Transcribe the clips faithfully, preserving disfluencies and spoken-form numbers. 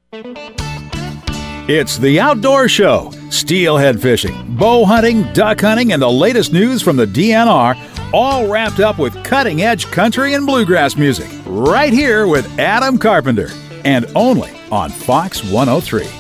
It's the Outdoor Show. Steelhead fishing, bow hunting, duck hunting, and the latest news from the D N R, all wrapped up with cutting-edge country and bluegrass music. Right here with Adam Carpenter, and only on Fox one oh three.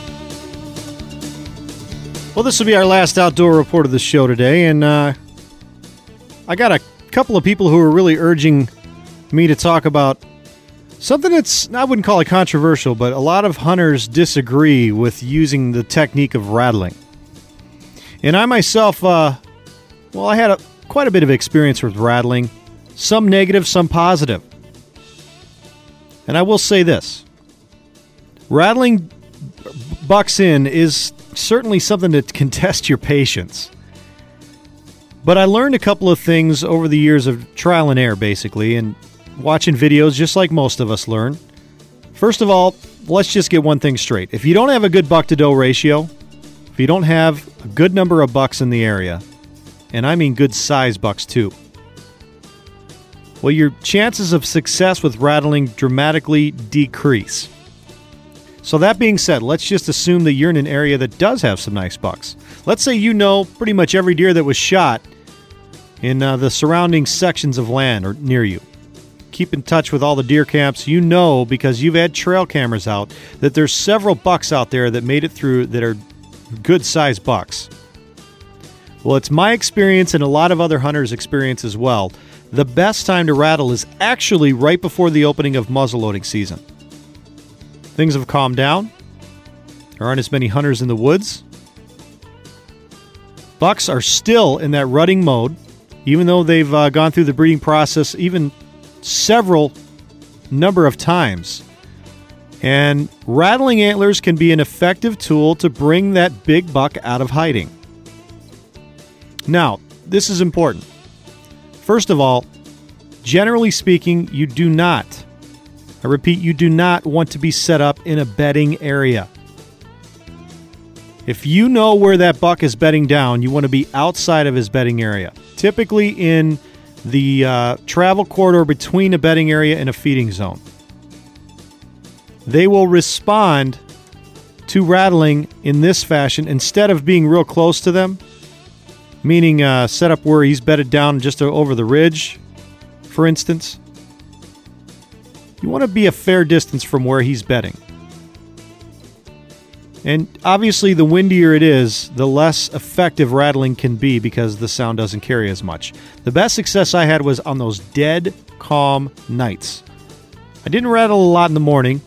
Well, this will be our last outdoor report of the show today, and uh, I got a couple of people who are really urging me to talk about something that's, I wouldn't call it controversial, but a lot of hunters disagree with using the technique of rattling. And I myself, uh, well, I had a, quite a bit of experience with rattling, some negative, some positive. And I will say this, rattling bucks in is certainly something that can test your patience. But I learned a couple of things over the years of trial and error, basically, and watching videos just like most of us learn. First of all, let's just get one thing straight. If you don't have a good buck-to-doe ratio, if you don't have a good number of bucks in the area, and I mean good size bucks too, well, your chances of success with rattling dramatically decrease. So that being said, let's just assume that you're in an area that does have some nice bucks. Let's say you know pretty much every deer that was shot in uh, the surrounding sections of land or near you. Keep in touch with all the deer camps. You know, because you've had trail cameras out, that there's several bucks out there that made it through that are good-sized bucks. Well, it's my experience and a lot of other hunters' experience as well. The best time to rattle is actually right before the opening of muzzleloading season. Things have calmed down. There aren't as many hunters in the woods. Bucks are still in that rutting mode, even though they've uh, gone through the breeding process even several number of times. And rattling antlers can be an effective tool to bring that big buck out of hiding. Now, this is important. First of all, generally speaking, you do not, I repeat, you do not want to be set up in a bedding area. If you know where that buck is bedding down, you want to be outside of his bedding area, typically in the uh, travel corridor between a bedding area and a feeding zone. They will respond to rattling in this fashion instead of being real close to them, meaning uh, set up where he's bedded down just over the ridge, for instance. You want to be a fair distance from where he's bedding. And obviously, the windier it is, the less effective rattling can be because the sound doesn't carry as much. The best success I had was on those dead, calm nights. I didn't rattle a lot in the morning.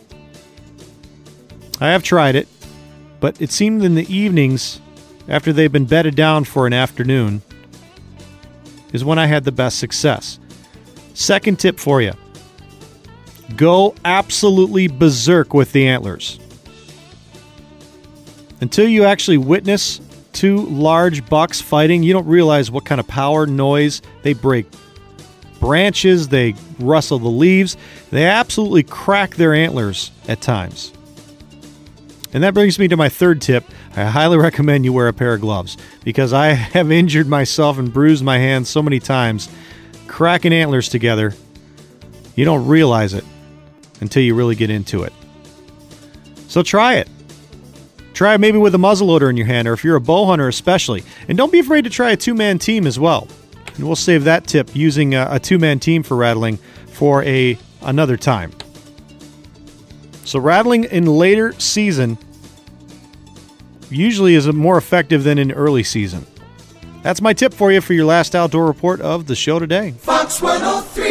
I have tried it, but it seemed in the evenings, after they've been bedded down for an afternoon, is when I had the best success. Second tip for you. Go absolutely berserk with the antlers. Until you actually witness two large bucks fighting, you don't realize what kind of power, noise. They break branches, they rustle the leaves. They absolutely crack their antlers at times. And that brings me to my third tip. I highly recommend you wear a pair of gloves because I have injured myself and bruised my hands so many times cracking antlers together. You don't realize it until you really get into it. So try it. Try it maybe with a muzzleloader in your hand, or if you're a bow hunter especially. And don't be afraid to try a two-man team as well. And we'll save that tip, using a, a two-man team for rattling, for a another time. So rattling in later season usually is more effective than in early season. That's my tip for you for your last outdoor report of the show today. Fox one oh three.